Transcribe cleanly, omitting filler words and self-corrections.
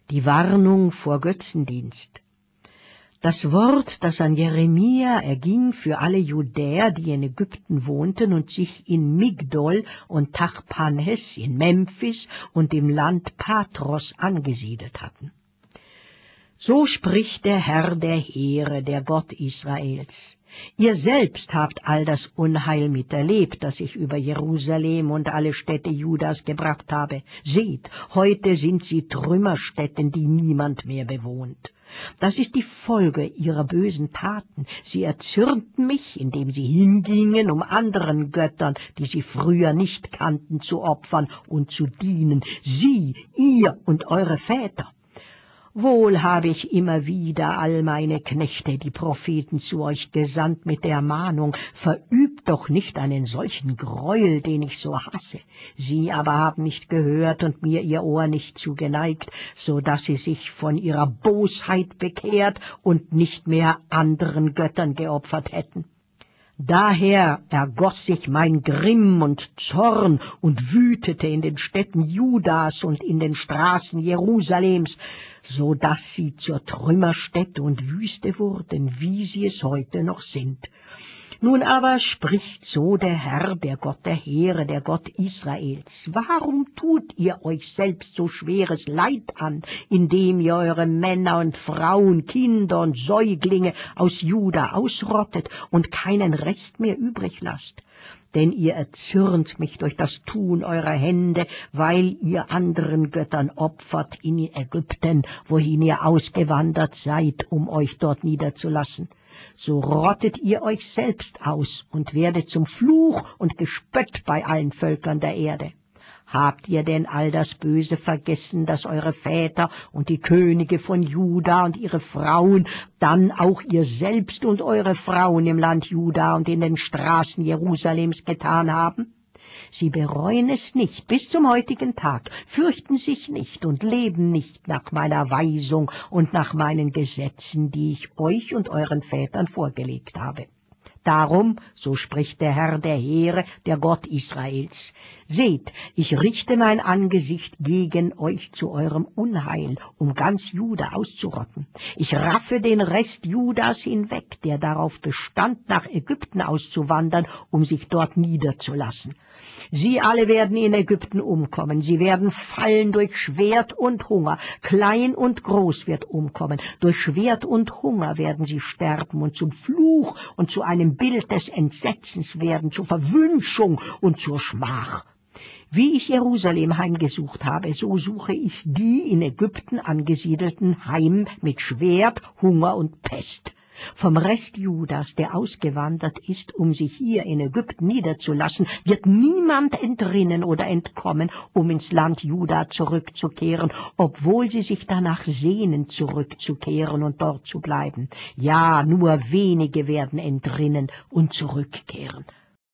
Die Warnung vor Götzendienst. Das Wort, das an Jeremia erging für alle Judäer, die in Ägypten wohnten und sich in Migdol und Tachpanhes, in Memphis und im Land Patros angesiedelt hatten. So spricht der Herr der Heere, der Gott Israels. Ihr selbst habt all das Unheil miterlebt, das ich über Jerusalem und alle Städte Judas gebracht habe. Seht, heute sind sie Trümmerstätten, die niemand mehr bewohnt. Das ist die Folge ihrer bösen Taten. Sie erzürnten mich, indem sie hingingen, um anderen Göttern, die sie früher nicht kannten, zu opfern und zu dienen. Sie, ihr und eure Väter. Wohl habe ich immer wieder all meine Knechte, die Propheten, zu euch gesandt mit der Mahnung, verübt doch nicht einen solchen Gräuel, den ich so hasse. Sie aber haben nicht gehört und mir ihr Ohr nicht zugeneigt, so dass sie sich von ihrer Bosheit bekehrt und nicht mehr anderen Göttern geopfert hätten. Daher ergoss sich mein Grimm und Zorn und wütete in den Städten Judas und in den Straßen Jerusalems, so dass sie zur Trümmerstätte und Wüste wurden, wie sie es heute noch sind. Nun aber spricht so der Herr, der Gott der Heere, der Gott Israels: Warum tut ihr euch selbst so schweres Leid an, indem ihr eure Männer und Frauen, Kinder und Säuglinge aus Juda ausrottet und keinen Rest mehr übrig lasst? Denn ihr erzürnt mich durch das Tun eurer Hände, weil ihr anderen Göttern opfert in Ägypten, wohin ihr ausgewandert seid, um euch dort niederzulassen. So rottet ihr euch selbst aus und werdet zum Fluch und Gespött bei allen Völkern der Erde. Habt ihr denn all das Böse vergessen, das eure Väter und die Könige von Juda und ihre Frauen, dann auch ihr selbst und eure Frauen im Land Juda und in den Straßen Jerusalems getan haben? Sie bereuen es nicht bis zum heutigen Tag, fürchten sich nicht und leben nicht nach meiner Weisung und nach meinen Gesetzen, die ich euch und euren Vätern vorgelegt habe. Darum, so spricht der Herr der Heere, der Gott Israels: Seht, ich richte mein Angesicht gegen euch zu eurem Unheil, um ganz Juda auszurotten. Ich raffe den Rest Judas hinweg, der darauf bestand, nach Ägypten auszuwandern, um sich dort niederzulassen. Sie alle werden in Ägypten umkommen, sie werden fallen durch Schwert und Hunger, klein und groß wird umkommen, durch Schwert und Hunger werden sie sterben und zum Fluch und zu einem Bild des Entsetzens werden, zur Verwünschung und zur Schmach. Wie ich Jerusalem heimgesucht habe, so suche ich die in Ägypten angesiedelten heim mit Schwert, Hunger und Pest. Vom Rest Judas, der ausgewandert ist, um sich hier in Ägypten niederzulassen, wird niemand entrinnen oder entkommen, um ins Land Juda zurückzukehren, obwohl sie sich danach sehnen, zurückzukehren und dort zu bleiben. Ja, nur wenige werden entrinnen und zurückkehren.